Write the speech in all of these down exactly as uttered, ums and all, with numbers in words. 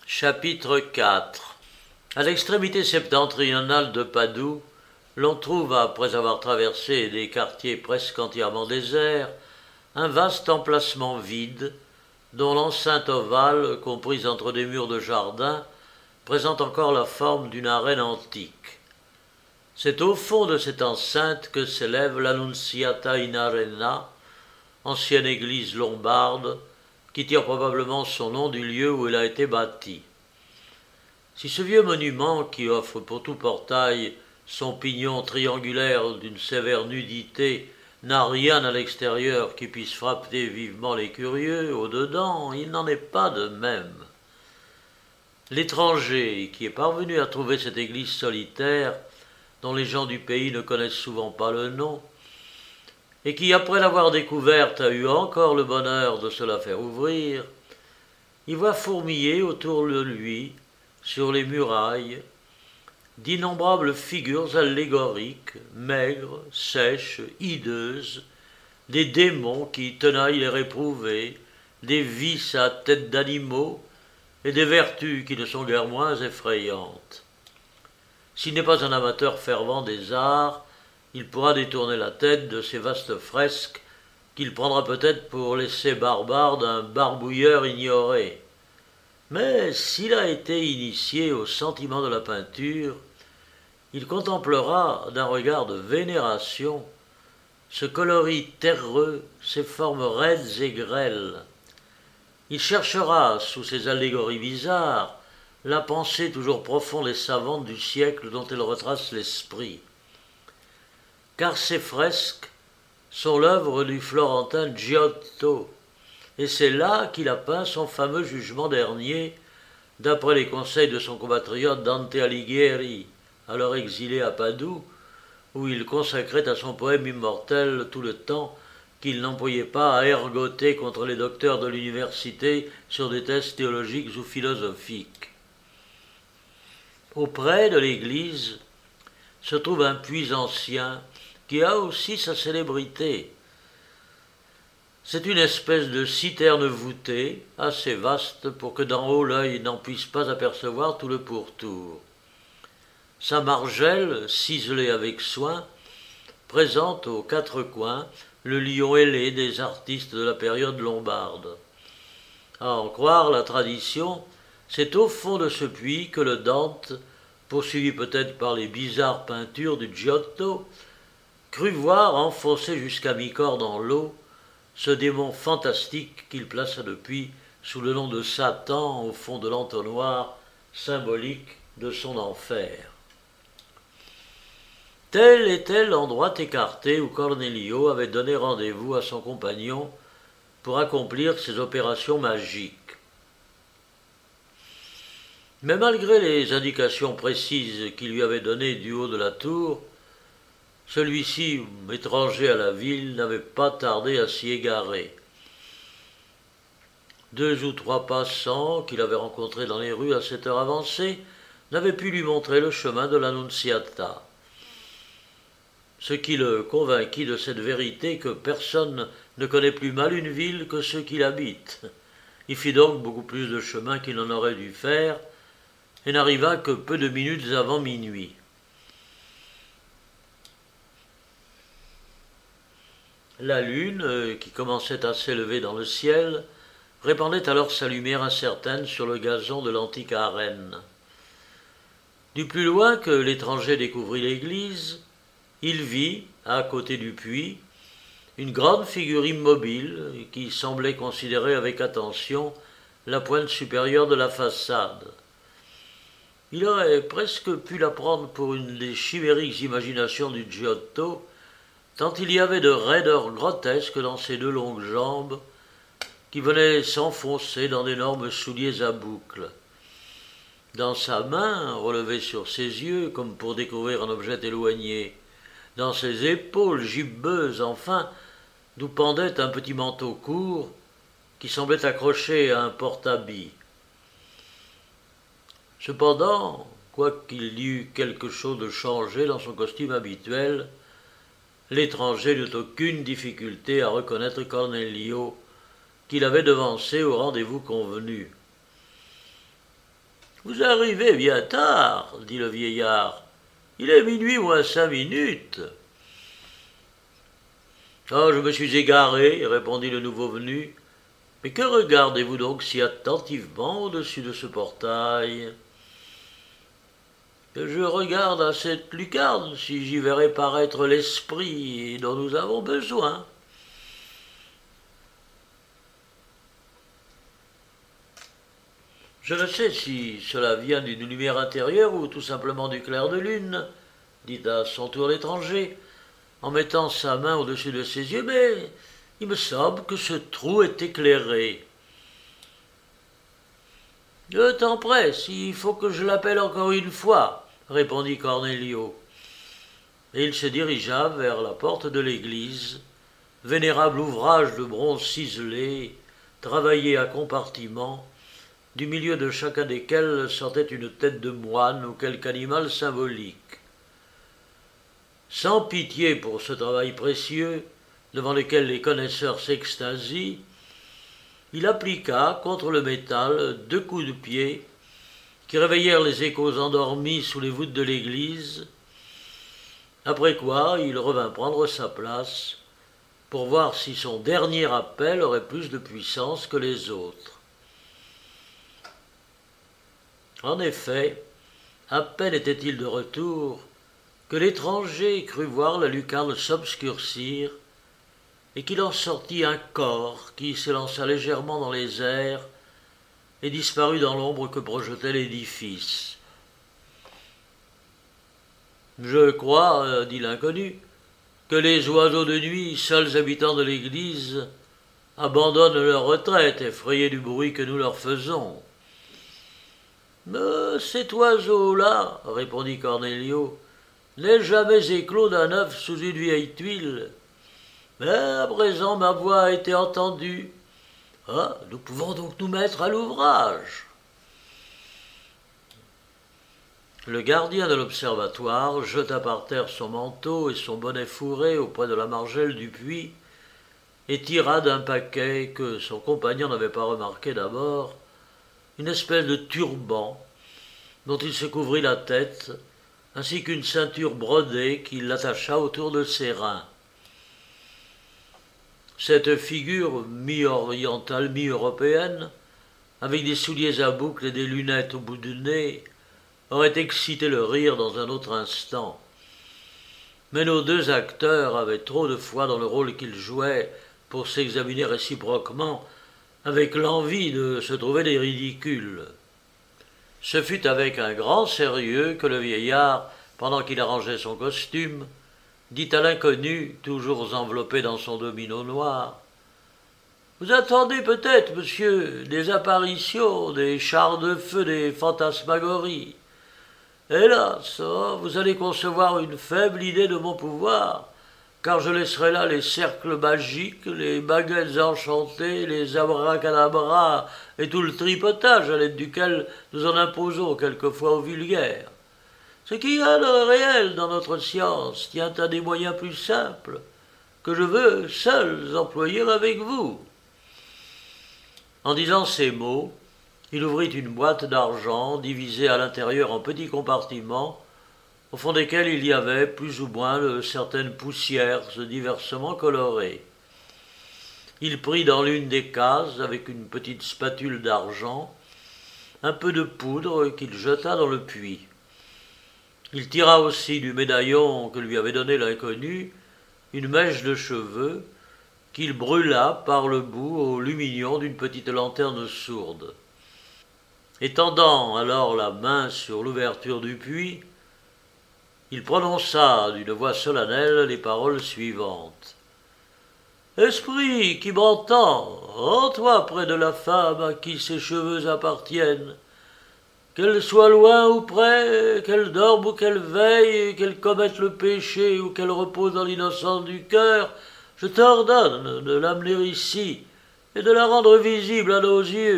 Chapitre quatre. À l'extrémité septentrionale de Padoue, l'on trouve, après avoir traversé des quartiers presque entièrement déserts, un vaste emplacement vide, dont l'enceinte ovale, comprise entre des murs de jardin, présente encore la forme d'une arène antique. C'est au fond de cette enceinte que s'élève l'Annunziata in Arena, ancienne église lombarde, qui tire probablement son nom du lieu où elle a été bâtie. Si ce vieux monument, qui offre pour tout portail son pignon triangulaire d'une sévère nudité, n'a rien à l'extérieur qui puisse frapper vivement les curieux, au-dedans, il n'en est pas de même. L'étranger qui est parvenu à trouver cette église solitaire, dont les gens du pays ne connaissent souvent pas le nom, et qui, après l'avoir découverte, a eu encore le bonheur de se la faire ouvrir, y voit fourmiller autour de lui, sur les murailles, d'innombrables figures allégoriques, maigres, sèches, hideuses, des démons qui tenaillent les réprouvés, des vices à tête d'animaux et des vertus qui ne sont guère moins effrayantes. S'il n'est pas un amateur fervent des arts, il pourra détourner la tête de ces vastes fresques qu'il prendra peut-être pour l'essai barbare d'un barbouilleur ignoré. Mais s'il a été initié au sentiment de la peinture, il contemplera d'un regard de vénération ce coloris terreux, ces formes raides et grêles. Il cherchera, sous ces allégories bizarres, la pensée toujours profonde et savante du siècle dont elle retrace l'esprit. Car ces fresques sont l'œuvre du Florentin Giotto, et c'est là qu'il a peint son fameux Jugement dernier, d'après les conseils de son compatriote Dante Alighieri, alors exilé à Padoue, où il consacrait à son poème immortel tout le temps qu'il n'employait pas à ergoter contre les docteurs de l'université sur des thèses théologiques ou philosophiques. Auprès de l'église se trouve un puits ancien qui a aussi sa célébrité. C'est une espèce de citerne voûtée, assez vaste pour que d'en haut l'œil n'en puisse pas apercevoir tout le pourtour. Sa margelle, ciselée avec soin, présente aux quatre coins le lion ailé des artistes de la période lombarde. À en croire la tradition, c'est au fond de ce puits que le Dante, poursuivi peut-être par les bizarres peintures du Giotto, crut voir enfoncé jusqu'à mi-corps dans l'eau ce démon fantastique qu'il plaça depuis sous le nom de Satan au fond de l'entonnoir symbolique de son enfer. Tel était l'endroit écarté où Cornelio avait donné rendez-vous à son compagnon pour accomplir ses opérations magiques. Mais malgré les indications précises qu'il lui avait données du haut de la tour, celui-ci, étranger à la ville, n'avait pas tardé à s'y égarer. Deux ou trois passants qu'il avait rencontrés dans les rues à cette heure avancée n'avaient pu lui montrer le chemin de l'Annunziata. Ce qui le convainquit de cette vérité que personne ne connaît plus mal une ville que ceux qui l'habitent. Il fit donc beaucoup plus de chemin qu'il n'en aurait dû faire et n'arriva que peu de minutes avant minuit. La lune, qui commençait à s'élever dans le ciel, répandait alors sa lumière incertaine sur le gazon de l'antique arène. Du plus loin que l'étranger découvrit l'église, il vit, à côté du puits, une grande figure immobile qui semblait considérer avec attention la pointe supérieure de la façade. Il aurait presque pu la prendre pour une des chimériques imaginations du Giotto, tant il y avait de raideur grotesque dans ses deux longues jambes qui venaient s'enfoncer dans d'énormes souliers à boucles. Dans sa main, relevée sur ses yeux comme pour découvrir un objet éloigné, dans ses épaules gibbeuses enfin, d'où pendait un petit manteau court qui semblait accroché à un porte-habits. Cependant, quoiqu'il y eût quelque chose de changé dans son costume habituel, l'étranger n'eut aucune difficulté à reconnaître Cornelio, qu'il avait devancé au rendez-vous convenu. Vous arrivez bien tard, dit le vieillard. Il est minuit moins cinq minutes. Ah, je me suis égaré, répondit le nouveau venu. Mais que regardez-vous donc si attentivement au-dessus de ce portail? Je regarde à cette lucarne si j'y verrai paraître l'esprit dont nous avons besoin. Je ne sais si cela vient d'une lumière intérieure ou tout simplement du clair de lune, dit à son tour l'étranger, en mettant sa main au-dessus de ses yeux, mais il me semble que ce trou est éclairé. Le temps presse, il faut que je l'appelle encore une fois, répondit Cornelio. Et il se dirigea vers la porte de l'église, vénérable ouvrage de bronze ciselé, travaillé à compartiments, du milieu de chacun desquels sortait une tête de moine ou quelque animal symbolique. Sans pitié pour ce travail précieux, devant lequel les connaisseurs s'extasient, il appliqua contre le métal deux coups de pied qui réveillèrent les échos endormis sous les voûtes de l'église, après quoi il revint prendre sa place pour voir si son dernier appel aurait plus de puissance que les autres. En effet, à peine était-il de retour que l'étranger crut voir la lucarne s'obscurcir et qu'il en sortit un corps qui s'élança légèrement dans les airs et disparut dans l'ombre que projetait l'édifice. « Je crois, dit l'inconnu, que les oiseaux de nuit, seuls habitants de l'église, abandonnent leur retraite, effrayés du bruit que nous leur faisons. »« Mais cet oiseau-là, répondit Cornelio, n'est jamais éclos d'un œuf sous une vieille tuile. Mais à présent ma voix a été entendue. Ah, nous pouvons donc nous mettre à l'ouvrage. » Le gardien de l'observatoire jeta par terre son manteau et son bonnet fourré auprès de la margelle du puits et tira d'un paquet que son compagnon n'avait pas remarqué d'abord une espèce de turban dont il se couvrit la tête, ainsi qu'une ceinture brodée qu'il l'attacha autour de ses reins. Cette figure mi-orientale, mi-européenne, avec des souliers à boucles et des lunettes au bout du nez, aurait excité le rire dans un autre instant. Mais nos deux acteurs avaient trop de foi dans le rôle qu'ils jouaient pour s'examiner réciproquement avec l'envie de se trouver des ridicules. Ce fut avec un grand sérieux que le vieillard, pendant qu'il arrangeait son costume, dit à l'inconnu, toujours enveloppé dans son domino noir, « Vous attendez peut-être, monsieur, des apparitions, des chars de feu, des fantasmagories. Hélas, oh, vous allez concevoir une faible idée de mon pouvoir, car je laisserai là les cercles magiques, les baguettes enchantées, les abracadabras et tout le tripotage à l'aide duquel nous en imposons quelquefois aux vulgaires. Ce qu'il y a de réel dans notre science tient à des moyens plus simples, que je veux seuls employer avec vous. » En disant ces mots, il ouvrit une boîte d'argent divisée à l'intérieur en petits compartiments, au fond desquels il y avait plus ou moins de certaines poussières diversement colorées. Il prit dans l'une des cases, avec une petite spatule d'argent, un peu de poudre qu'il jeta dans le puits. Il tira aussi du médaillon que lui avait donné l'inconnu une mèche de cheveux qu'il brûla par le bout au lumignon d'une petite lanterne sourde. Étendant alors la main sur l'ouverture du puits, il prononça d'une voix solennelle les paroles suivantes. « Esprit qui m'entends, rends-toi près de la femme à qui ces cheveux appartiennent. Qu'elle soit loin ou près, qu'elle dorme ou qu'elle veille, qu'elle commette le péché ou qu'elle repose dans l'innocence du cœur, je t'ordonne de l'amener ici et de la rendre visible à nos yeux. »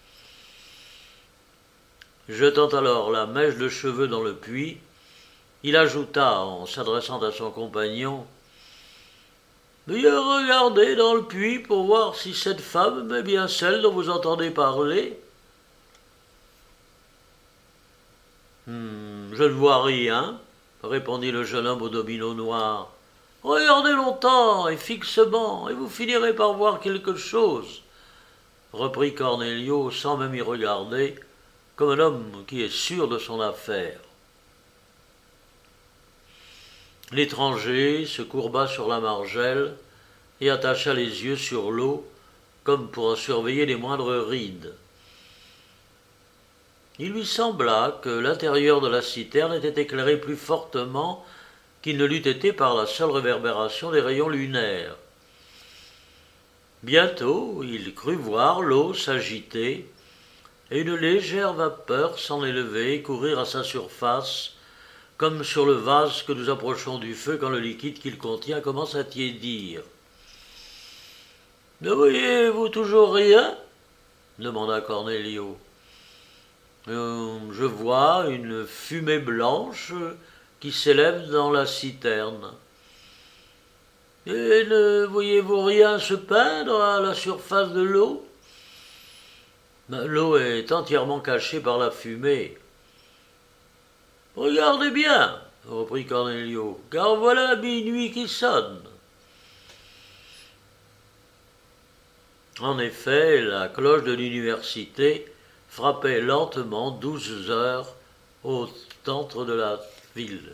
Jetant alors la mèche de cheveux dans le puits, il ajouta en s'adressant à son compagnon « Veuillez regarder dans le puits pour voir si cette femme est bien celle dont vous entendez parler. » Hmm, je ne vois rien, répondit le jeune homme au domino noir. Regardez longtemps et fixement, et vous finirez par voir quelque chose, reprit Cornelio sans même y regarder, comme un homme qui est sûr de son affaire. L'étranger se courba sur la margelle et attacha les yeux sur l'eau, comme pour en surveiller les moindres rides. Il lui sembla que l'intérieur de la citerne était éclairé plus fortement qu'il ne l'eût été par la seule réverbération des rayons lunaires. Bientôt, il crut voir l'eau s'agiter et une légère vapeur s'en élever et courir à sa surface, comme sur le vase que nous approchons du feu quand le liquide qu'il contient commence à tiédir. « Ne voyez-vous toujours rien ?» demanda Cornelio. Euh, « Je vois une fumée blanche qui s'élève dans la citerne. »« Et ne voyez-vous rien se peindre à la surface de l'eau ?»« L'eau est entièrement cachée par la fumée. »« Regardez bien, reprit Cornelio, car voilà minuit qui sonne. » En effet, la cloche de l'université frappait lentement douze heures au centre de la ville.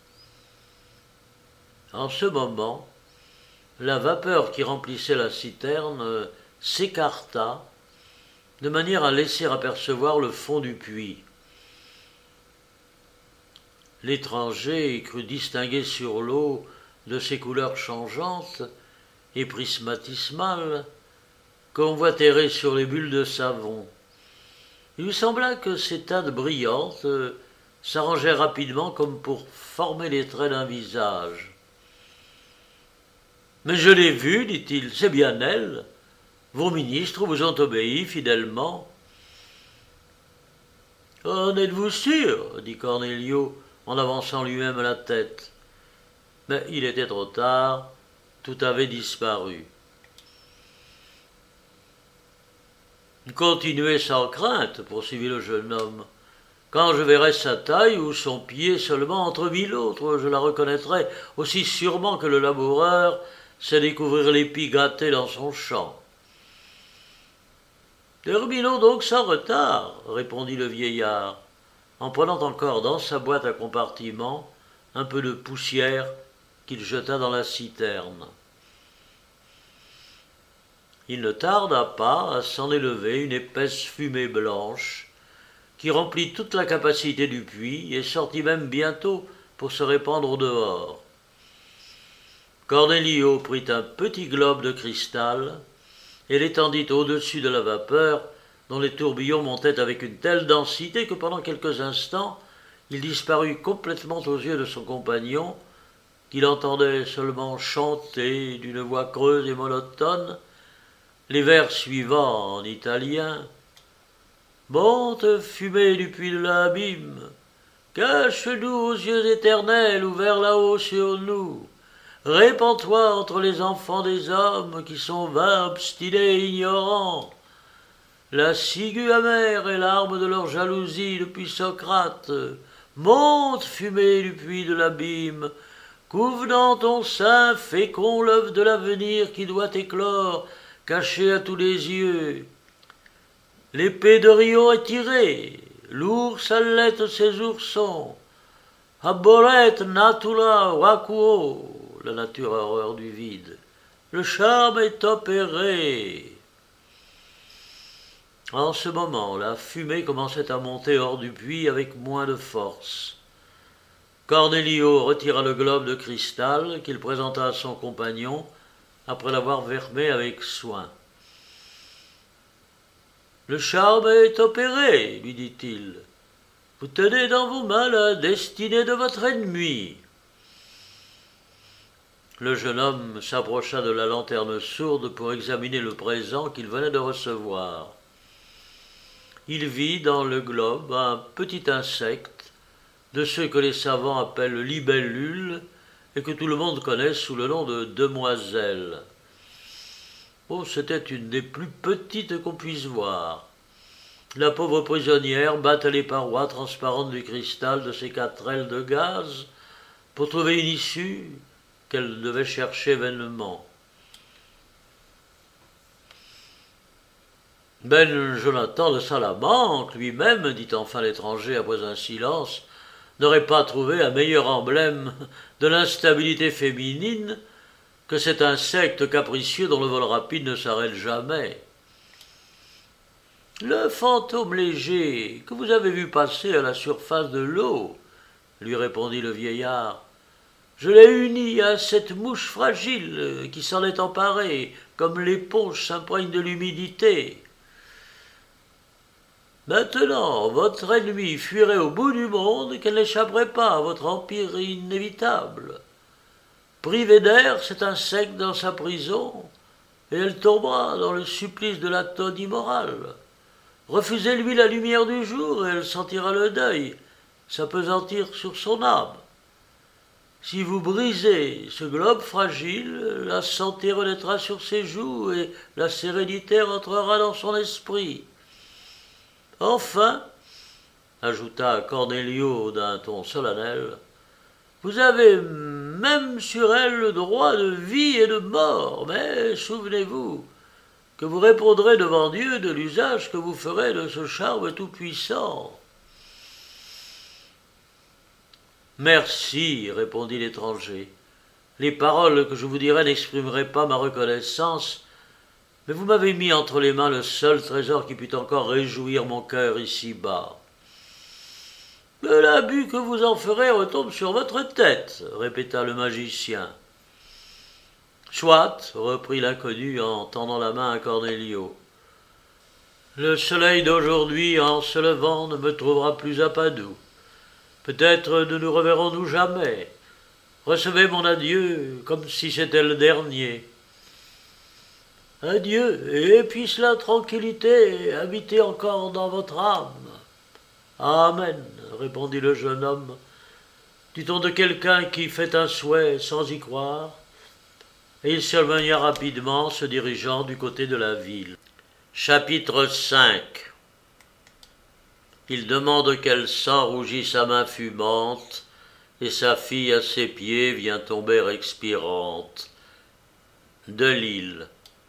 En ce moment, la vapeur qui remplissait la citerne s'écarta de manière à laisser apercevoir le fond du puits. L'étranger crut distinguer sur l'eau de ses couleurs changeantes et prismatismales qu'on voit errer sur les bulles de savon. Il lui sembla que ces teintes brillantes s'arrangeaient rapidement comme pour former les traits d'un visage. « Mais je l'ai vue, dit-il, c'est bien elle. Vos ministres vous ont obéi fidèlement. »« En êtes-vous sûr ?» dit Cornelio en avançant lui-même la tête. Mais il était trop tard, tout avait disparu. « Continuez sans crainte, poursuivit le jeune homme. Quand je verrai sa taille ou son pied seulement entre mille autres, je la reconnaîtrai aussi sûrement que le laboureur sait découvrir l'épi gâté dans son champ. »« Terminons donc sans retard, répondit le vieillard, en prenant encore dans sa boîte à compartiment un peu de poussière qu'il jeta dans la citerne. Il ne tarda pas à s'en élever une épaisse fumée blanche qui remplit toute la capacité du puits et sortit même bientôt pour se répandre au dehors. Cornelio prit un petit globe de cristal et l'étendit au-dessus de la vapeur dont les tourbillons montaient avec une telle densité que pendant quelques instants il disparut complètement aux yeux de son compagnon, qu'il entendait seulement chanter d'une voix creuse et monotone les vers suivants en italien. « Monte fumée du puits de l'abîme, cache-nous aux yeux éternels ouverts là-haut sur nous. Répands-toi entre les enfants des hommes qui sont vains, obstinés et ignorants. La ciguë amère est l'arme de leur jalousie depuis Socrate. Monte fumée du puits de l'abîme, couve dans ton sein fécond l'œuf de l'avenir qui doit éclore, caché à tous les yeux. L'épée de Rio est tirée, l'ours allait ses oursons. Aboret natura vacuo, la nature a horreur du vide. Le charme est opéré. » En ce moment, la fumée commençait à monter hors du puits avec moins de force. Cornelio retira le globe de cristal qu'il présenta à son compagnon après l'avoir fermé avec soin. « Le charme est opéré, lui dit-il. Vous tenez dans vos mains la destinée de votre ennemi. » Le jeune homme s'approcha de la lanterne sourde pour examiner le présent qu'il venait de recevoir. Il vit dans le globe un petit insecte, de ceux que les savants appellent libellules et que tout le monde connaît sous le nom de demoiselle. Oh, c'était une des plus petites qu'on puisse voir. La pauvre prisonnière battait les parois transparentes du cristal de ses quatre ailes de gaz pour trouver une issue qu'elle devait chercher vainement. Ben Jonathan de Salamanque, lui-même, dit enfin l'étranger après un silence, n'aurait pas trouvé un meilleur emblème de l'instabilité féminine que cet insecte capricieux dont le vol rapide ne s'arrête jamais. Le fantôme léger que vous avez vu passer à la surface de l'eau, lui répondit le vieillard, je l'ai uni à cette mouche fragile qui s'en est emparée, comme l'éponge s'imprègne de l'humidité. Maintenant, votre ennemi fuirait au bout du monde qu'elle n'échapperait pas à votre empire inévitable. Privée d'air, cet insecte dans sa prison, et elle tombera dans le supplice de l'atone immoral. Refusez-lui la lumière du jour, et elle sentira le deuil s'apesantir sur son âme. Si vous brisez ce globe fragile, la santé renaîtra sur ses joues, et la sérénité rentrera dans son esprit. Enfin, ajouta Cornelio d'un ton solennel, vous avez même sur elle le droit de vie et de mort, mais souvenez-vous que vous répondrez devant Dieu de l'usage que vous ferez de ce charme tout-puissant. Merci, répondit l'étranger. Les paroles que je vous dirai n'exprimeraient pas ma reconnaissance, mais vous m'avez mis entre les mains le seul trésor qui pût encore réjouir mon cœur ici-bas. Mais l'abus que vous en ferez retombe sur votre tête, répéta le magicien. Soit, reprit l'inconnu en tendant la main à Cornelio. Le soleil d'aujourd'hui, en se levant, ne me trouvera plus à Padoue. Peut-être ne nous reverrons-nous jamais. Recevez mon adieu comme si c'était le dernier. Adieu, et puisse la tranquillité habiter encore dans votre âme. Amen, répondit le jeune homme, du ton de quelqu'un qui fait un souhait sans y croire, et il s'éloigna rapidement, se dirigeant du côté de la ville. Chapitre cinq. Il demande quel sang rougit sa main fumante, et sa fille à ses pieds vient tomber expirante. De Lille.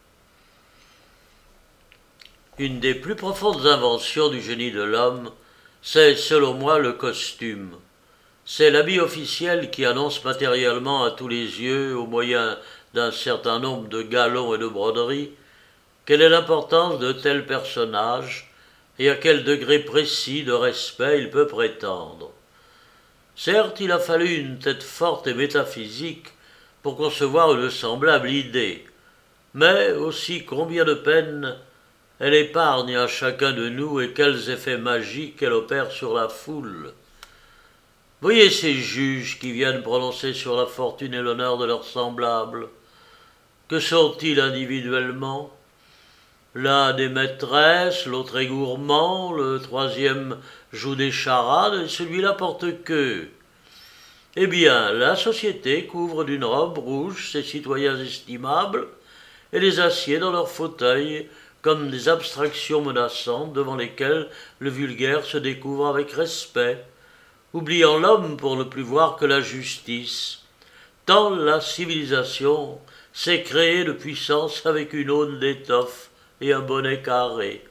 Une des plus profondes inventions du génie de l'homme, c'est, selon moi, le costume. C'est l'habit officiel qui annonce matériellement à tous les yeux, au moyen d'un certain nombre de galons et de broderies, quelle est l'importance de tel personnage et à quel degré précis de respect il peut prétendre. Certes, il a fallu une tête forte et métaphysique pour concevoir une semblable idée, mais aussi combien de peine elle épargne à chacun de nous et quels effets magiques elle opère sur la foule. Voyez ces juges qui viennent prononcer sur la fortune et l'honneur de leurs semblables. Que sont-ils individuellement? L'un des maîtresses, l'autre est gourmand, le troisième joue des charades et celui-là porte queue. Eh bien, la société couvre d'une robe rouge ces citoyens estimables et les assied dans leurs fauteuils comme des abstractions menaçantes devant lesquelles le vulgaire se découvre avec respect, oubliant l'homme pour ne plus voir que la justice, tant la civilisation s'est créée de puissance avec une aune d'étoffe et un bonnet carré.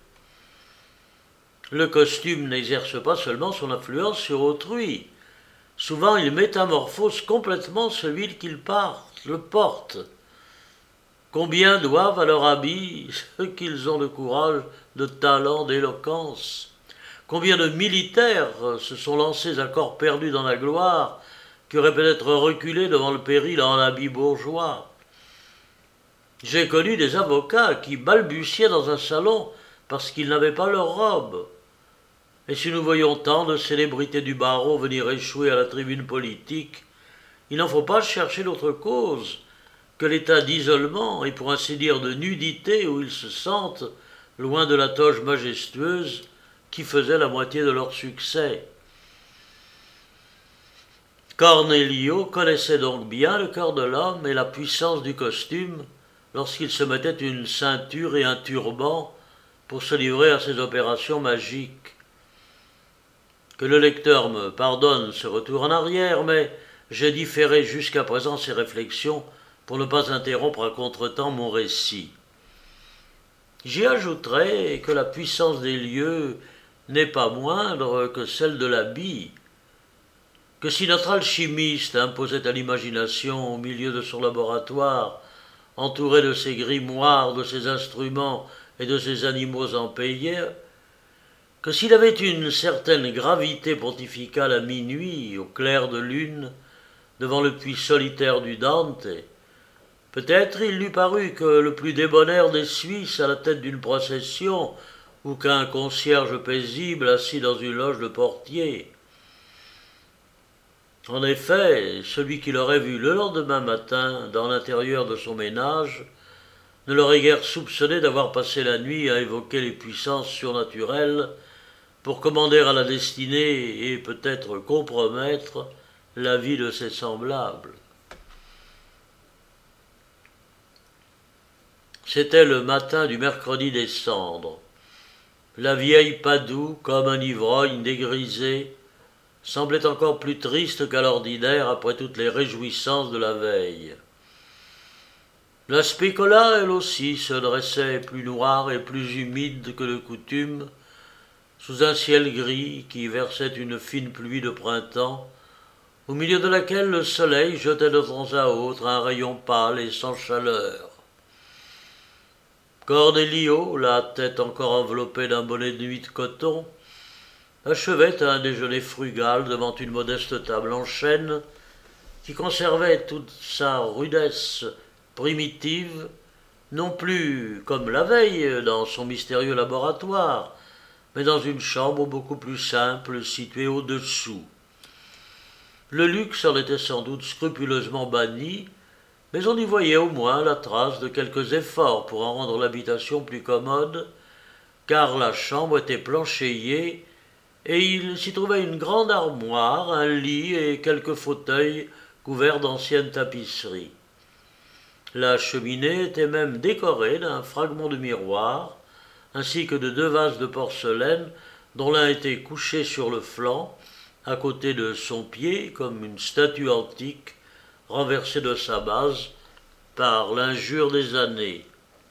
Le costume n'exerce pas seulement son influence sur autrui, souvent il métamorphose complètement celui qu'il le porte. Combien doivent à leur habit ceux qu'ils ont le courage, de talent, d'éloquence? Combien de militaires se sont lancés à corps perdu dans la gloire, qui auraient peut-être reculé devant le péril en habit bourgeois? J'ai connu des avocats qui balbutiaient dans un salon parce qu'ils n'avaient pas leur robe. Et si nous voyons tant de célébrités du barreau venir échouer à la tribune politique, il n'en faut pas chercher d'autre cause que l'état d'isolement et pour ainsi dire de nudité où ils se sentent, loin de la toge majestueuse qui faisait la moitié de leur succès. Cornelio connaissait donc bien le cœur de l'homme et la puissance du costume lorsqu'il se mettait une ceinture et un turban pour se livrer à ces opérations magiques. Que le lecteur me pardonne ce retour en arrière, mais j'ai différé jusqu'à présent ces réflexions pour ne pas interrompre à contretemps mon récit. J'y ajouterai que la puissance des lieux n'est pas moindre que celle de la bille, que si notre alchimiste imposait à l'imagination au milieu de son laboratoire, entouré de ses grimoires, de ses instruments et de ses animaux empaillés, que s'il avait une certaine gravité pontificale à minuit, au clair de lune, devant le puits solitaire du Dante, peut-être il lui parut que le plus débonnaire des Suisses à la tête d'une procession, ou qu'un concierge paisible assis dans une loge de portier. En effet, celui qui l'aurait vu le lendemain matin dans l'intérieur de son ménage ne l'aurait guère soupçonné d'avoir passé la nuit à évoquer les puissances surnaturelles pour commander à la destinée et peut-être compromettre la vie de ses semblables. C'était le matin du mercredi des Cendres. La vieille Padoue, comme un ivrogne dégrisé, semblait encore plus triste qu'à l'ordinaire après toutes les réjouissances de la veille. La spécola, elle aussi, se dressait plus noire et plus humide que de coutume, sous un ciel gris qui versait une fine pluie de printemps, au milieu de laquelle le soleil jetait de temps à autre un rayon pâle et sans chaleur. Cornélio, la tête encore enveloppée d'un bonnet de nuit de coton, achevait un déjeuner frugal devant une modeste table en chêne qui conservait toute sa rudesse primitive, non plus comme la veille dans son mystérieux laboratoire, mais dans une chambre beaucoup plus simple située au-dessous. Le luxe en était sans doute scrupuleusement banni, mais on y voyait au moins la trace de quelques efforts pour en rendre l'habitation plus commode, car la chambre était planchéiée et il s'y trouvait une grande armoire, un lit et quelques fauteuils couverts d'anciennes tapisseries. La cheminée était même décorée d'un fragment de miroir, ainsi que de deux vases de porcelaine dont l'un était couché sur le flanc, à côté de son pied, comme une statue antique renversée de sa base par l'injure des années.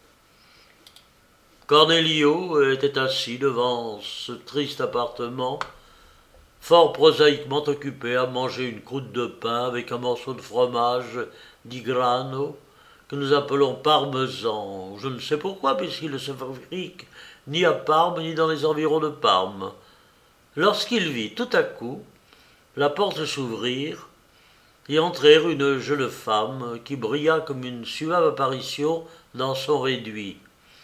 Cornélio était assis devant ce triste appartement, fort prosaïquement occupé à manger une croûte de pain avec un morceau de fromage di grano que nous appelons parmesan. Je ne sais pourquoi, puisqu'il ne se fabrique ni à Parme ni dans les environs de Parme. Lorsqu'il vit tout à coup la porte s'ouvrir et entrer une jeune femme qui brilla comme une suave apparition dans son réduit.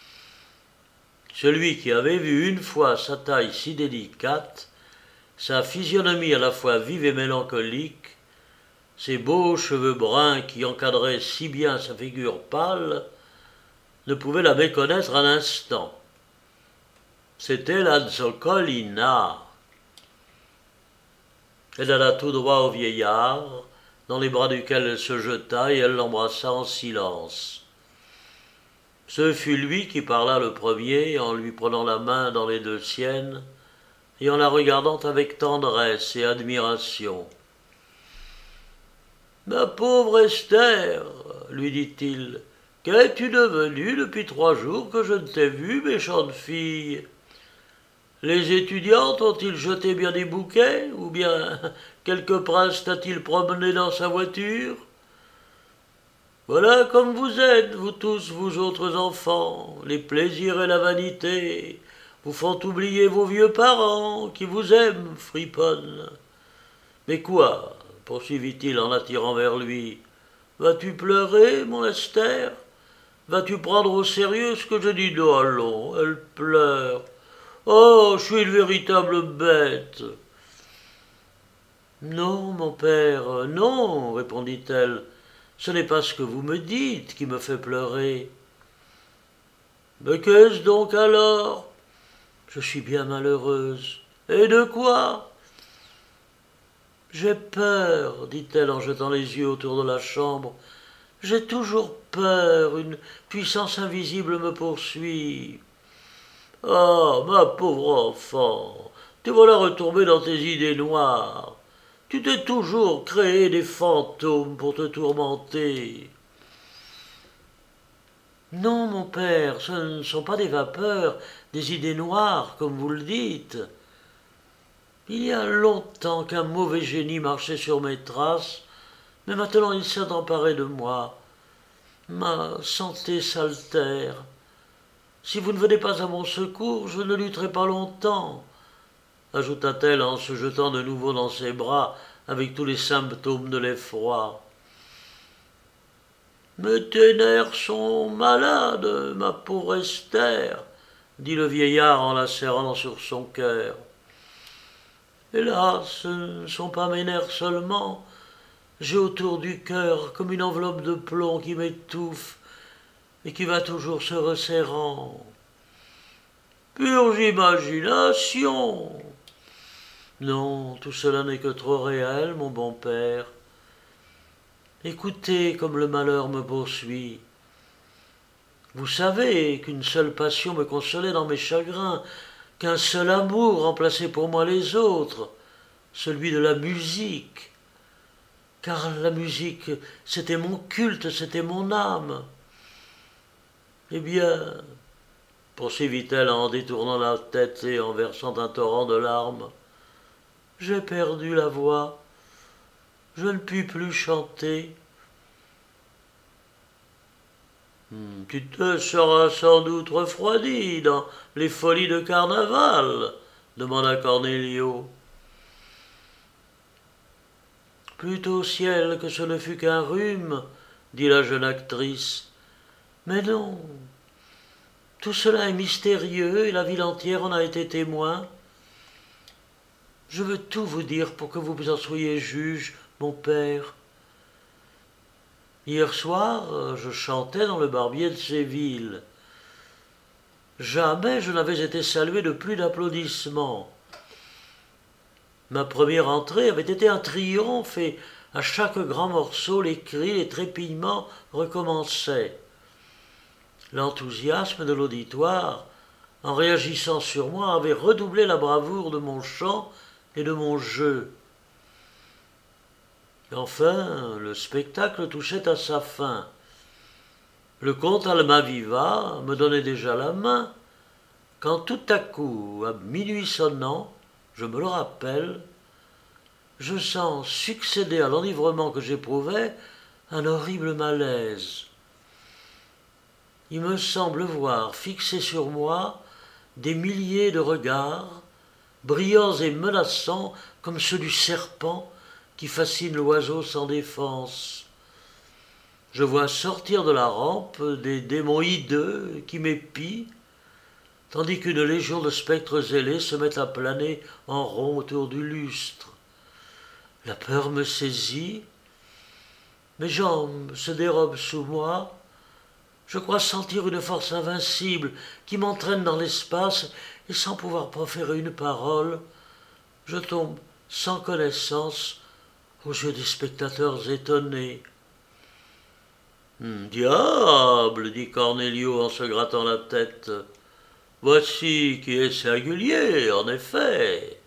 Celui qui avait vu une fois sa taille si délicate, sa physionomie à la fois vive et mélancolique, ses beaux cheveux bruns qui encadraient si bien sa figure pâle, ne pouvait la méconnaître un instant. C'était la Zoccolina. Elle alla tout droit au vieillard, dans les bras duquel elle se jeta, et elle l'embrassa en silence. Ce fut lui qui parla le premier, en lui prenant la main dans les deux siennes, et en la regardant avec tendresse et admiration. « Ma pauvre Esther, lui dit-il, qu'es-tu devenue depuis trois jours que je ne t'ai vue, méchante fille ? Les étudiantes ont-ils jeté bien des bouquets, ou bien quelque prince t'a-t-il promené dans sa voiture ? Voilà comme vous êtes, vous tous, vous autres enfants, les plaisirs et la vanité vous font oublier vos vieux parents qui vous aiment, friponne. Mais quoi, poursuivit-il en l'attirant vers lui, vas-tu pleurer, mon Esther ? Vas-tu prendre au sérieux ce que je dis ? Non, allons, elle pleure. Oh, je suis une véritable bête. Non, mon père, non, répondit-elle. Ce n'est pas ce que vous me dites qui me fait pleurer. Mais qu'est-ce donc alors ? Je suis bien malheureuse. Et de quoi ? J'ai peur, dit-elle en jetant les yeux autour de la chambre. J'ai toujours peur, une puissance invisible me poursuit. Ah, ma pauvre enfant, te voilà retombée dans tes idées noires. Tu t'es toujours créé des fantômes pour te tourmenter. Non, mon père, ce ne sont pas des vapeurs, des idées noires, comme vous le dites. Il y a longtemps qu'un mauvais génie marchait sur mes traces, mais maintenant il s'est emparé de moi. Ma santé s'altère. Si vous ne venez pas à mon secours, je ne lutterai pas longtemps, ajouta-t-elle en se jetant de nouveau dans ses bras avec tous les symptômes de l'effroi. Mais tes nerfs sont malades, ma pauvre Esther, dit le vieillard en la serrant sur son cœur. Hélas, ce ne sont pas mes nerfs seulement. J'ai autour du cœur comme une enveloppe de plomb qui m'étouffe et qui va toujours se resserrant. Pure imagination. Non, tout cela n'est que trop réel, mon bon père. Écoutez comme le malheur me poursuit. Vous savez qu'une seule passion me consolait dans mes chagrins, qu'un seul amour remplaçait pour moi les autres, celui de la musique. Car la musique, c'était mon culte, c'était mon âme. Eh bien, poursuivit-elle en détournant la tête et en versant un torrent de larmes, j'ai perdu la voix, je ne puis plus chanter. Hmm, tu te seras sans doute refroidi dans les folies de carnaval, demanda Cornélio. Plutôt au ciel que ce ne fût qu'un rhume, dit la jeune actrice. Mais non, tout cela est mystérieux et la ville entière en a été témoin. Je veux tout vous dire pour que vous en soyez juge, mon père. Hier soir, je chantais dans le Barbier de Séville. Jamais je n'avais été salué de plus d'applaudissements. Ma première entrée avait été un triomphe et à chaque grand morceau, les cris, les trépillements recommençaient. L'enthousiasme de l'auditoire, en réagissant sur moi, avait redoublé la bravoure de mon chant et de mon jeu. Enfin, le spectacle touchait à sa fin. Le comte Almaviva me donnait déjà la main, quand tout à coup, à minuit sonnant, je me le rappelle, je sens succéder à l'enivrement que j'éprouvais un horrible malaise. Il me semble voir fixés sur moi des milliers de regards, brillants et menaçants comme ceux du serpent qui fascine l'oiseau sans défense. Je vois sortir de la rampe des démons hideux qui m'épient, tandis qu'une légion de spectres zélés se met à planer en rond autour du lustre. La peur me saisit, mes jambes se dérobent sous moi, je crois sentir une force invincible qui m'entraîne dans l'espace et sans pouvoir proférer une parole, je tombe sans connaissance aux yeux des spectateurs étonnés. Hum, « Diable, dit Cornélio en se grattant la tête, voici qui est singulier, en effet.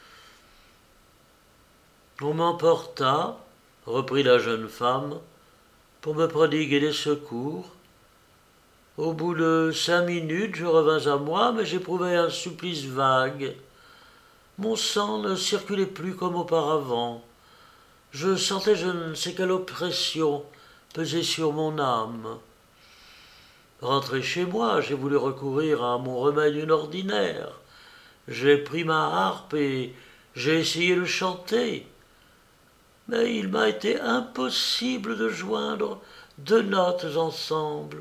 On m'emporta, reprit la jeune femme, pour me prodiguer des secours. Au bout de cinq minutes, je revins à moi, mais j'éprouvais un supplice vague. Mon sang ne circulait plus comme auparavant. Je sentais je ne sais quelle oppression peser sur mon âme. Rentré chez moi, j'ai voulu recourir à mon remède ordinaire. J'ai pris ma harpe et j'ai essayé de chanter. Mais il m'a été impossible de joindre deux notes ensemble.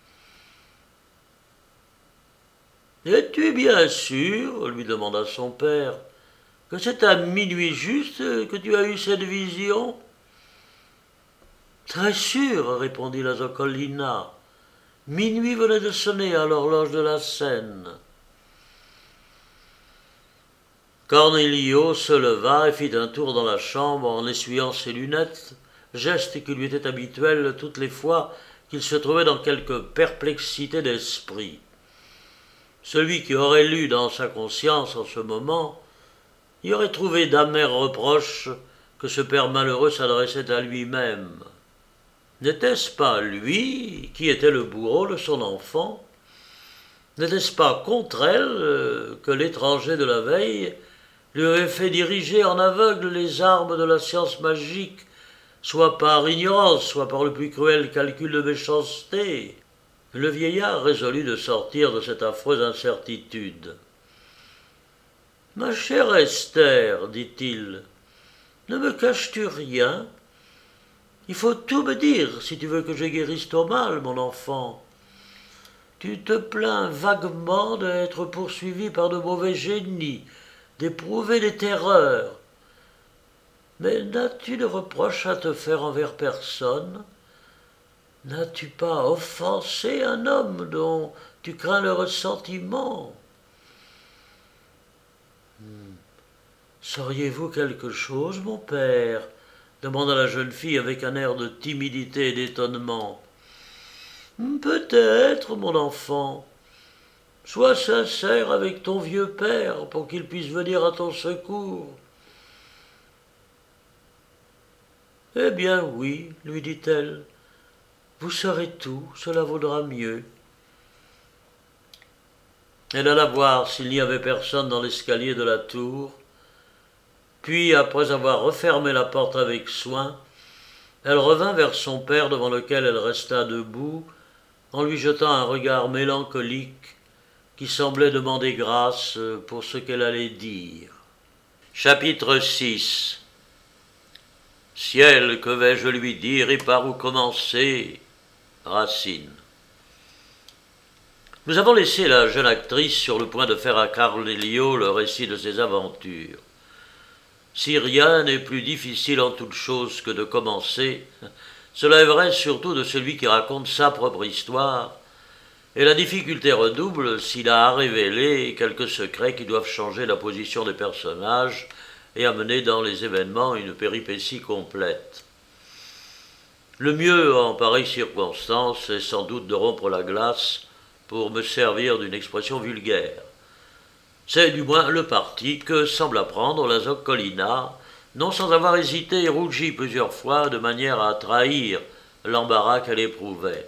« Es-tu bien sûr, lui demanda son père, que c'est à minuit juste que tu as eu cette vision ?»« Très sûr, répondit la Zocolina. Minuit venait de sonner à l'horloge de la Seine. Cornélio se leva et fit un tour dans la chambre en essuyant ses lunettes, geste qui lui était habituel toutes les fois qu'il se trouvait dans quelque perplexité d'esprit. Celui qui aurait lu dans sa conscience en ce moment y aurait trouvé d'amers reproches que ce père malheureux s'adressait à lui-même. N'était-ce pas lui qui était le bourreau de son enfant? N'était-ce pas contre elle que l'étranger de la veille lui avait fait diriger en aveugle les armes de la science magique, soit par ignorance, soit par le plus cruel calcul de méchanceté? Le vieillard résolut de sortir de cette affreuse incertitude. « Ma chère Esther, dit-il, ne me caches-tu rien? Il faut tout me dire si tu veux que je guérisse ton mal, mon enfant. Tu te plains vaguement d'être poursuivi par de mauvais génies, d'éprouver des terreurs. Mais n'as-tu de reproches à te faire envers personne? N'as-tu pas offensé un homme dont tu crains le ressentiment? hmm. Sauriez-vous quelque chose, mon père? Demanda la jeune fille avec un air de timidité et d'étonnement. Peut-être, mon enfant. Sois sincère avec ton vieux père pour qu'il puisse venir à ton secours. Eh bien oui, lui dit-elle. Vous saurez tout, cela vaudra mieux. Elle alla voir s'il n'y avait personne dans l'escalier de la tour, puis, après avoir refermé la porte avec soin, elle revint vers son père devant lequel elle resta debout, en lui jetant un regard mélancolique qui semblait demander grâce pour ce qu'elle allait dire. Chapitre six. Ciel, que vais-je lui dire et par où commencer? Racine. Nous avons laissé la jeune actrice sur le point de faire à Cornelio le récit de ses aventures. Si rien n'est plus difficile en toute chose que de commencer, cela est vrai surtout de celui qui raconte sa propre histoire, et la difficulté redouble s'il a à révéler quelques secrets qui doivent changer la position des personnages et amener dans les événements une péripétie complète. Le mieux en pareille circonstance est sans doute de rompre la glace pour me servir d'une expression vulgaire. C'est du moins le parti que sembla prendre la Zoccolina, non sans avoir hésité et rougi plusieurs fois de manière à trahir l'embarras qu'elle éprouvait.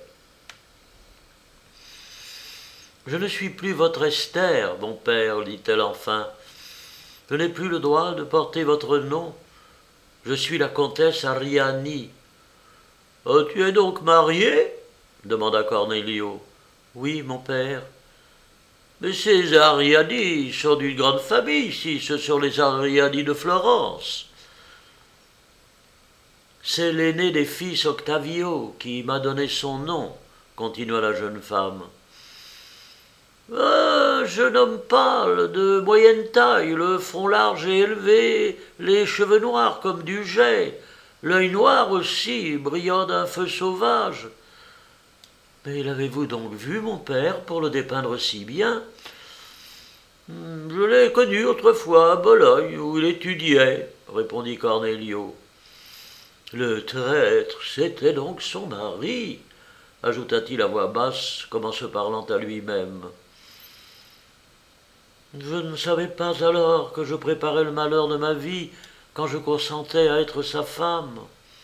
« Je ne suis plus votre Esther, mon père, dit-elle enfin. Je n'ai plus le droit de porter votre nom. Je suis la comtesse Ariani. »« Oh, tu es donc mariée ?» demanda Cornelio. « Oui, mon père. »« Mais ces Ariani sont d'une grande famille, si ce sont les Ariani de Florence. »« C'est l'aîné des fils Octavio qui m'a donné son nom, » continua la jeune femme. Un jeune homme pâle, de moyenne taille, le front large et élevé, les cheveux noirs comme du jais, l'œil noir aussi, brillant d'un feu sauvage. Mais l'avez-vous donc vu, mon père, pour le dépeindre si bien? Je l'ai connu autrefois à Bologne, où il étudiait, répondit Cornelio. Le traître, c'était donc son mari, ajouta-t-il à voix basse, comme en se parlant à lui-même. Je ne savais pas alors que je préparais le malheur de ma vie quand je consentais à être sa femme.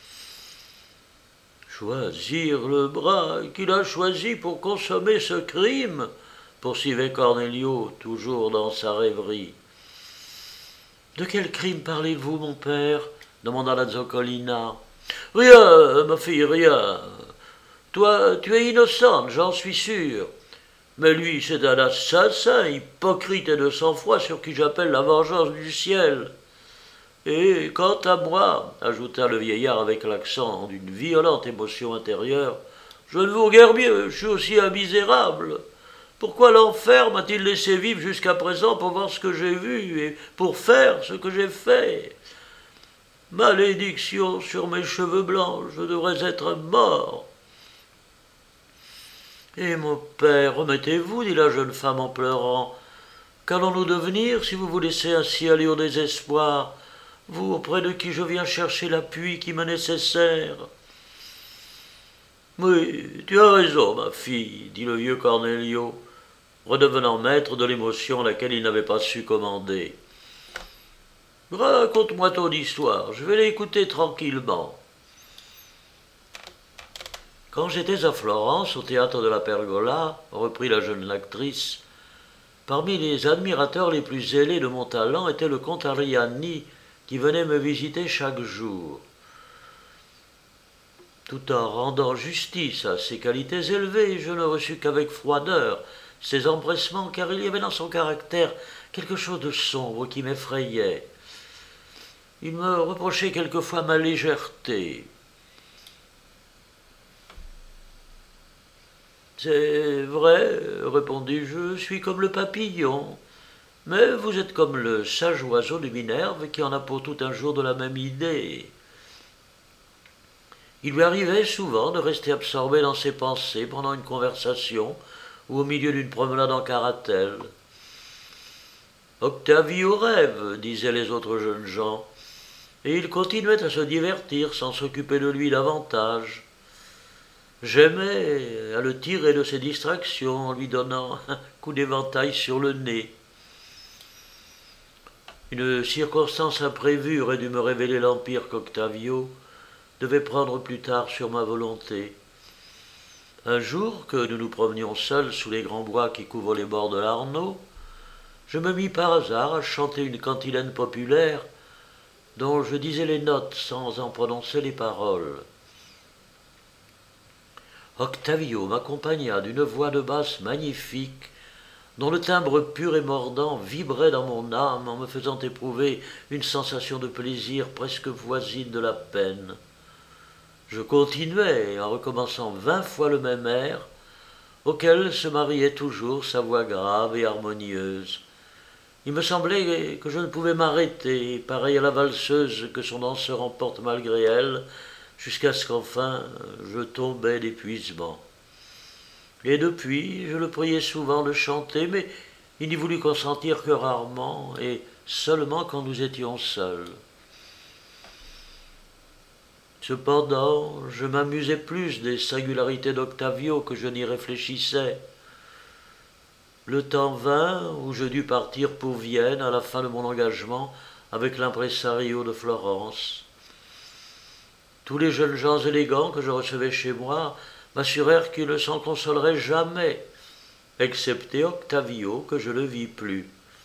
Choisir le bras qu'il a choisi pour consommer ce crime, poursuivait Cornelio, toujours dans sa rêverie. De quel crime parlez-vous, mon père? Demanda la Zoccolina. Rien, ma fille, rien. Toi, tu es innocente, j'en suis sûr. Mais lui, c'est un assassin, hypocrite et de sang-froid sur qui j'appelle la vengeance du ciel. Et quant à moi, ajouta le vieillard avec l'accent d'une violente émotion intérieure, je ne vaux guère mieux, je suis aussi un misérable. Pourquoi l'enfer m'a-t-il laissé vivre jusqu'à présent pour voir ce que j'ai vu et pour faire ce que j'ai fait? Malédiction sur mes cheveux blancs, je devrais être mort. « Eh, mon père, remettez-vous, dit la jeune femme en pleurant. Qu'allons-nous devenir si vous vous laissez ainsi aller au désespoir, vous auprès de qui je viens chercher l'appui qui m'est nécessaire? » Oui, tu as raison, ma fille, dit le vieux Cornelio. redevenant maître de l'émotion à laquelle il n'avait pas su commander. « Raconte-moi ton histoire, je vais l'écouter tranquillement. » Quand j'étais à Florence, au théâtre de la Pergola, reprit la jeune actrice, parmi les admirateurs les plus zélés de mon talent était le comte Ariani, qui venait me visiter chaque jour. Tout en rendant justice à ses qualités élevées, je ne reçus qu'avec froideur ses empressements, car il y avait dans son caractère quelque chose de sombre qui m'effrayait. Il me reprochait quelquefois ma légèreté. « C'est vrai, répondis-je, je suis comme le papillon, mais vous êtes comme le sage oiseau de Minerve qui en a pour tout un jour de la même idée. » Il lui arrivait souvent de rester absorbé dans ses pensées pendant une conversation ou au milieu d'une promenade en caratelle. « Octavio rêve, disaient les autres jeunes gens, et il continuait à se divertir sans s'occuper de lui davantage. J'aimais à le tirer de ses distractions en lui donnant un coup d'éventail sur le nez. Une circonstance imprévue aurait dû me révéler l'empire qu'Octavio devait prendre plus tard sur ma volonté. Un jour que nous nous promenions seuls sous les grands bois qui couvrent les bords de l'Arno, je me mis par hasard à chanter une cantilène populaire dont je disais les notes sans en prononcer les paroles. Octavio m'accompagna d'une voix de basse magnifique, dont le timbre pur et mordant vibrait dans mon âme en me faisant éprouver une sensation de plaisir presque voisine de la peine. Je continuai en recommençant vingt fois le même air, auquel se mariait toujours sa voix grave et harmonieuse. Il me semblait que je ne pouvais m'arrêter, pareil à la valseuse que son danseur emporte malgré elle, jusqu'à ce qu'enfin je tombais d'épuisement. Et depuis, je le priais souvent de chanter, mais il n'y voulut consentir que rarement, et seulement quand nous étions seuls. Cependant, je m'amusais plus des singularités d'Octavio que je n'y réfléchissais. Le temps vint où je dus partir pour Vienne à la fin de mon engagement avec l'impresario de Florence. Tous les jeunes gens élégants que je recevais chez moi m'assurèrent qu'ils ne s'en consoleraient jamais, excepté Octavio, que je ne vis plus.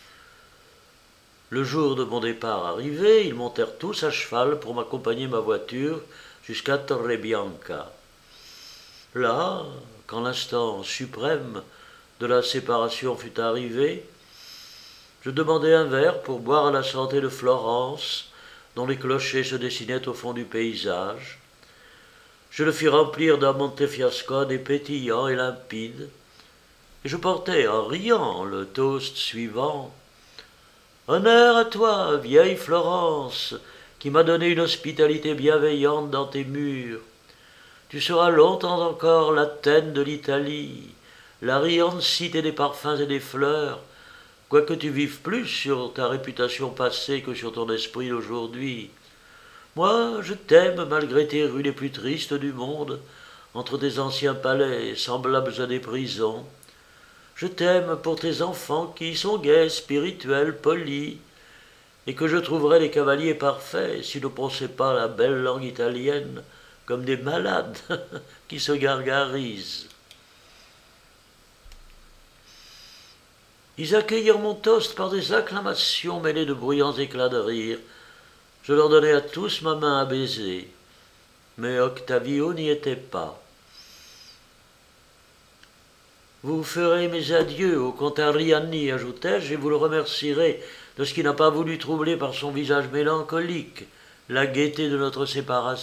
Le jour de mon départ arrivé, ils montèrent tous à cheval pour m'accompagner ma voiture jusqu'à Torrebianca. Là, quand l'instant suprême de la séparation fut arrivé, je demandai un verre pour boire à la santé de Florence, dont les clochers se dessinaient au fond du paysage. Je le fis remplir d'un Montefiascone pétillant et limpide, et je portai en riant le toast suivant. « Honneur à toi, vieille Florence, qui m'as donné une hospitalité bienveillante dans tes murs. Tu seras longtemps encore l'Athènes de l'Italie, la riante cité des parfums et des fleurs, quoique tu vives plus sur ta réputation passée que sur ton esprit d'aujourd'hui. Moi, je t'aime malgré tes rues les plus tristes du monde, entre tes anciens palais semblables à des prisons. Je t'aime pour tes enfants qui sont gais, spirituels, polis, et que je trouverais les cavaliers parfaits s'ils ne pensaient pas la belle langue italienne comme des malades qui se gargarisent. » Ils accueillirent mon toast par des acclamations mêlées de bruyants éclats de rire. Je leur donnai à tous ma main à baiser, mais Octavio n'y était pas. « Vous ferez mes adieux au comte Ariani, ajoutai-je, et vous le remercierez de ce qui n'a pas voulu troubler par son visage mélancolique la gaieté de notre séparation. »«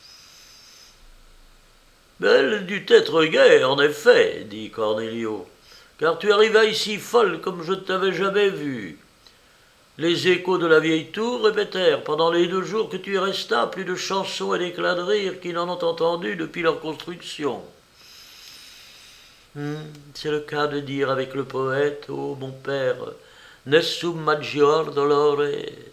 Elle dut être gaie, en effet, dit Cornelio, car tu arrivas ici folle comme je ne t'avais jamais vue. Les échos de la vieille tour répétèrent pendant les deux jours que tu y restas plus de chansons et d'éclats de rire qu'ils n'en ont entendu depuis leur construction. Hmm, c'est le cas de dire avec le poète, ô oh, mon père, Nessum maggior dolore.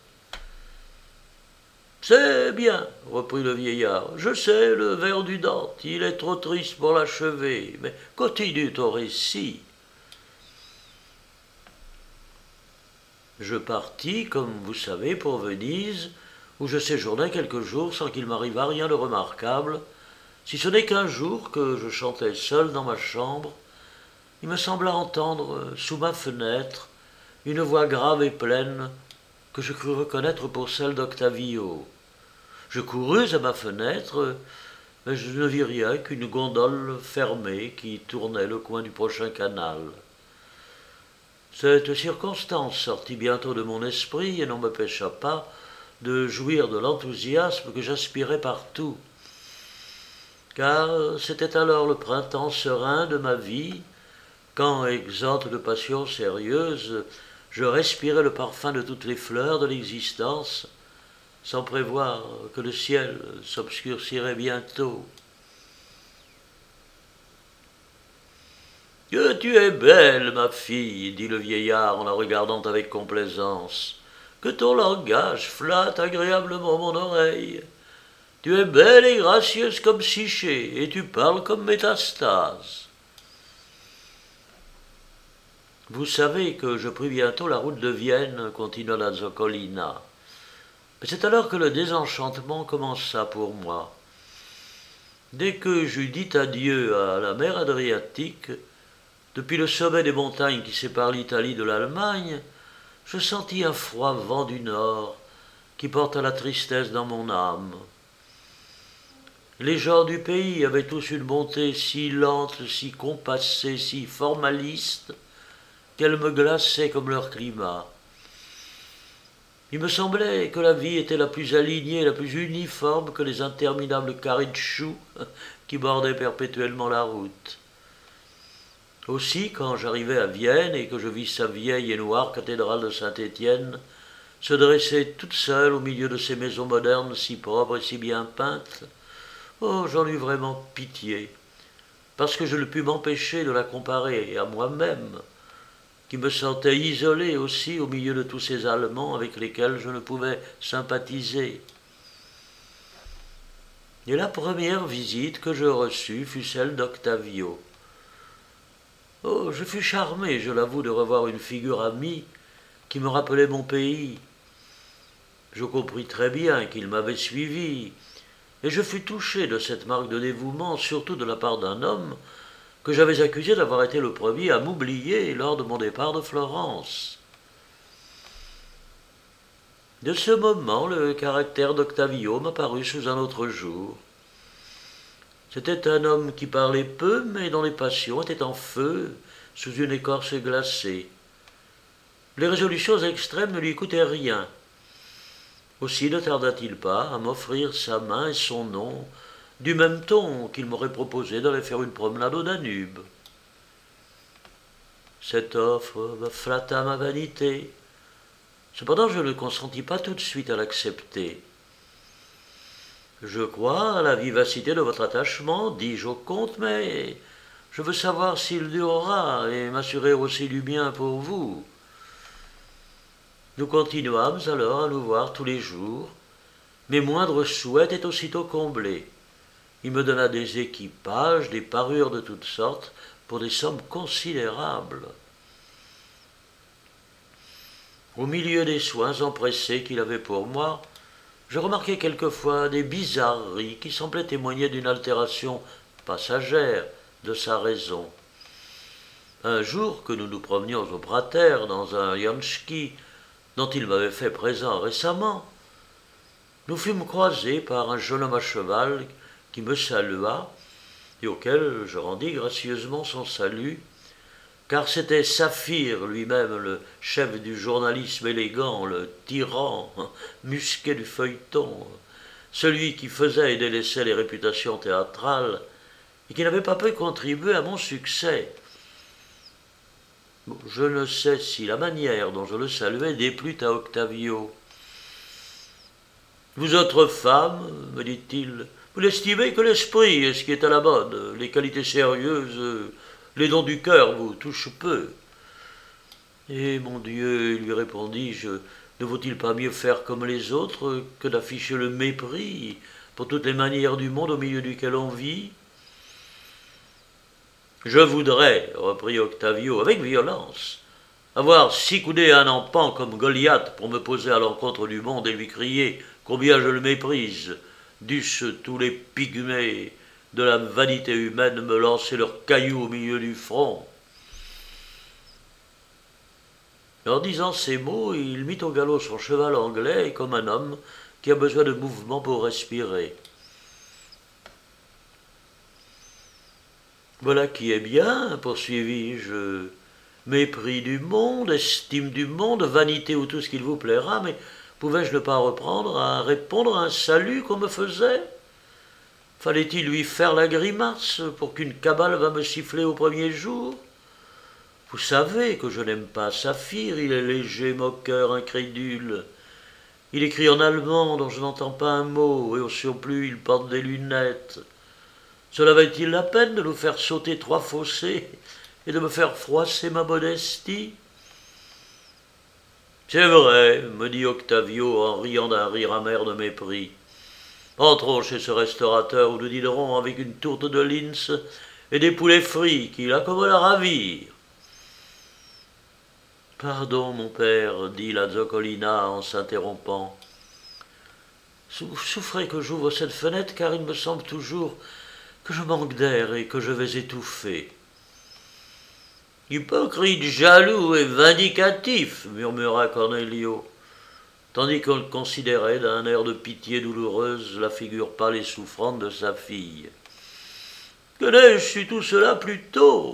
C'est bien, reprit le vieillard, je sais, le vers du Dante, il est trop triste pour l'achever, mais continue ton récit. Je partis, comme vous savez, pour Venise, où je séjournai quelques jours sans qu'il m'arrivât rien de remarquable, si ce n'est qu'un jour que je chantais seul dans ma chambre, il me sembla entendre, sous ma fenêtre, une voix grave et pleine que je crus reconnaître pour celle d'Octavio. Je courus à ma fenêtre, mais je ne vis rien qu'une gondole fermée qui tournait le coin du prochain canal. Cette circonstance sortit bientôt de mon esprit et n'en m'empêcha pas de jouir de l'enthousiasme que j'aspirais partout. Car c'était alors le printemps serein de ma vie, quand, exempt de passions sérieuses, je respirais le parfum de toutes les fleurs de l'existence, sans prévoir que le ciel s'obscurcirait bientôt. « Que tu es belle, ma fille, dit le vieillard en la regardant avec complaisance. Que ton langage flatte agréablement mon oreille. Tu es belle et gracieuse comme Psyché, et tu parles comme Métastase. Vous savez que je pris bientôt la route de Vienne, continua la Zoccolina. Mais c'est alors que le désenchantement commença pour moi. Dès que j'eus dit adieu à la mer Adriatique, depuis le sommet des montagnes qui séparent l'Italie de l'Allemagne, je sentis un froid vent du nord qui porta la tristesse dans mon âme. Les gens du pays avaient tous une bonté si lente, si compassée, si formaliste, qu'elle me glaçait comme leur climat. Il me semblait que la vie était la plus alignée, la plus uniforme que les interminables carrés de choux qui bordaient perpétuellement la route. Aussi, quand j'arrivai à Vienne et que je vis sa vieille et noire cathédrale de Saint-Étienne se dresser toute seule au milieu de ces maisons modernes si propres et si bien peintes, oh, j'en eus vraiment pitié, parce que je ne pus m'empêcher de la comparer à moi-même, qui me sentais isolé aussi au milieu de tous ces Allemands avec lesquels je ne pouvais sympathiser. Et la première visite que je reçus fut celle d'Octavio. Oh, je fus charmé, je l'avoue, de revoir une figure amie qui me rappelait mon pays. Je compris très bien qu'il m'avait suivi, et je fus touché de cette marque de dévouement, surtout de la part d'un homme que j'avais accusé d'avoir été le premier à m'oublier lors de mon départ de Florence. De ce moment, le caractère d'Octavio m'apparut sous un autre jour. C'était un homme qui parlait peu, mais dont les passions étaient en feu sous une écorce glacée. Les résolutions extrêmes ne lui coûtaient rien. Aussi ne tarda-t-il pas à m'offrir sa main et son nom, du même ton qu'il m'aurait proposé d'aller faire une promenade au Danube. Cette offre flatta ma vanité. Cependant, je ne consentis pas tout de suite à l'accepter. « Je crois à la vivacité de votre attachement, dis-je au comte, mais je veux savoir s'il durera et m'assurer aussi du bien pour vous. » Nous continuâmes alors à nous voir tous les jours. Mes moindres souhaits étaient aussitôt comblés. Il me donna des équipages, des parures de toutes sortes, pour des sommes considérables. Au milieu des soins empressés qu'il avait pour moi, je remarquai quelquefois des bizarreries qui semblaient témoigner d'une altération passagère de sa raison. Un jour que nous nous promenions au Prater dans un Jansky dont il m'avait fait présent récemment, nous fûmes croisés par un jeune homme à cheval qui me salua et auquel je rendis gracieusement son salut, car c'était Saphir lui-même, le chef du journalisme élégant, le tyran musqué du feuilleton, celui qui faisait et délaissait les réputations théâtrales et qui n'avait pas peu contribué à mon succès. Bon, je ne sais si la manière dont je le saluais déplut à Octavio. « Vous autres femmes, me dit-il, vous n'estimez que l'esprit est ce qui est à la mode, les qualités sérieuses, les dons du cœur vous touchent peu. » Et mon Dieu, lui répondis-je, ne vaut-il pas mieux faire comme les autres que d'afficher le mépris pour toutes les manières du monde au milieu duquel on vit ? « Je voudrais, reprit Octavio avec violence, Avoir six coudées à un empan comme Goliath pour me poser à l'encontre du monde et lui crier combien je le méprise, dussent tous les pygmées de la vanité humaine me lancer leurs cailloux au milieu du front. En disant ces mots, il mit au galop son cheval anglais comme un homme qui a besoin de mouvement pour respirer. Voilà qui est bien, poursuivis-je. Mépris du monde, estime du monde, vanité ou tout ce qu'il vous plaira, mais pouvais-je ne pas reprendre à répondre à un salut qu'on me faisait? Fallait-il lui faire la grimace pour qu'une cabale va me siffler au premier jour? Vous savez que je n'aime pas Saphir, il est léger, moqueur, incrédule. Il écrit en allemand dont je n'entends pas un mot, et au surplus il porte des lunettes. Cela valait-il la peine de nous faire sauter trois fossés et de me faire froisser ma modestie? C'est vrai, me dit Octavio en riant d'un rire amer de mépris. Entrons chez ce restaurateur où nous dînerons avec une tourte de Linz et des poulets frits qu'il a comme la ravir. Pardon, mon père, dit la Zoccolina en s'interrompant. Souffrez que j'ouvre cette fenêtre, car il me semble toujours que je manque d'air et que je vais étouffer. Hypocrite, jaloux et vindicatif, murmura Cornelio, tandis qu'on considérait d'un air de pitié douloureuse la figure pâle et souffrante de sa fille. Que n'ai-je su tout cela plus tôt?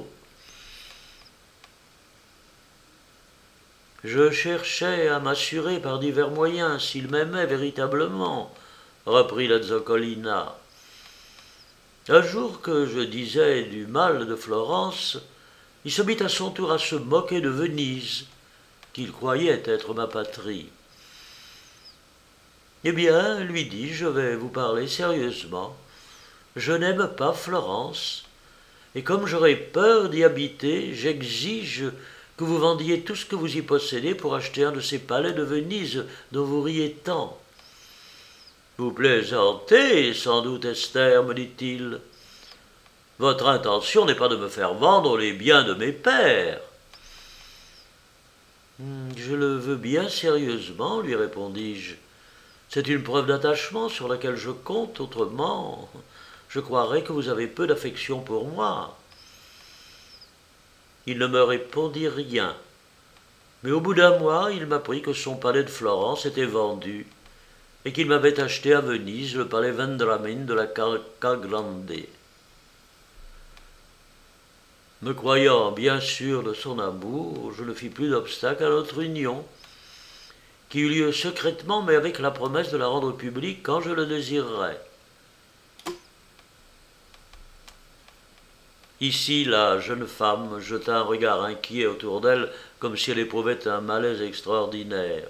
Je cherchais à m'assurer par divers moyens s'il m'aimait véritablement, reprit la Zoccolina. Un jour que je disais du mal de Florence, il se mit à son tour à se moquer de Venise, qu'il croyait être ma patrie. Eh bien, lui dis-je, je vais vous parler sérieusement. Je n'aime pas Florence, et comme j'aurais peur d'y habiter, j'exige que vous vendiez tout ce que vous y possédez pour acheter un de ces palais de Venise dont vous riez tant. Vous plaisantez, sans doute, Esther, me dit-il. Votre intention n'est pas de me faire vendre les biens de mes pères. Je le veux bien sérieusement, lui répondis-je. C'est une preuve d'attachement sur laquelle je compte, autrement je croirais que vous avez peu d'affection pour moi. Il ne me répondit rien, mais au bout d'un mois, il m'apprit que son palais de Florence était vendu et qu'il m'avait acheté à Venise le palais Vendramin de la Cagrande. Me croyant bien sûr de son amour, je ne fis plus d'obstacle à notre union, qui eut lieu secrètement mais avec la promesse de la rendre publique quand je le désirerais. Ici, la jeune femme jeta un regard inquiet autour d'elle, comme si elle éprouvait un malaise extraordinaire.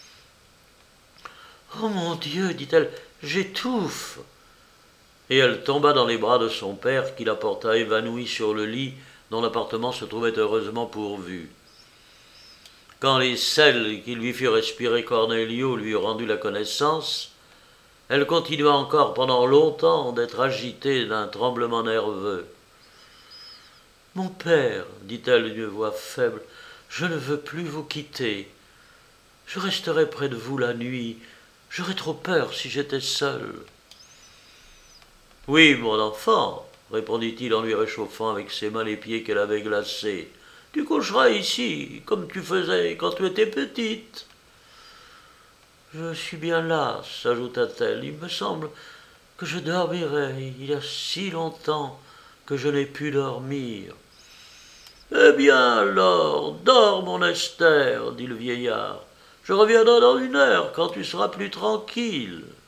« Oh mon Dieu, dit-elle, j'étouffe !» Et elle tomba dans les bras de son père, qui la porta évanouie sur le lit, dont l'appartement se trouvait heureusement pourvu. Quand les sels qui lui firent respirer Cornelio lui eurent rendu la connaissance, elle continua encore pendant longtemps d'être agitée d'un tremblement nerveux. « Mon père, dit-elle d'une voix faible, je ne veux plus vous quitter. Je resterai près de vous la nuit. J'aurais trop peur si j'étais seul. » « Oui, mon enfant, répondit-il en lui réchauffant avec ses mains les pieds qu'elle avait glacés. Tu coucheras ici, comme tu faisais quand tu étais petite. Je suis bien lasse, ajouta-t-elle. Il me semble que je dormirai. Il y a si longtemps que je n'ai pu dormir. Eh bien alors, dors, mon Esther, dit le vieillard. Je reviendrai dans une heure quand tu seras plus tranquille.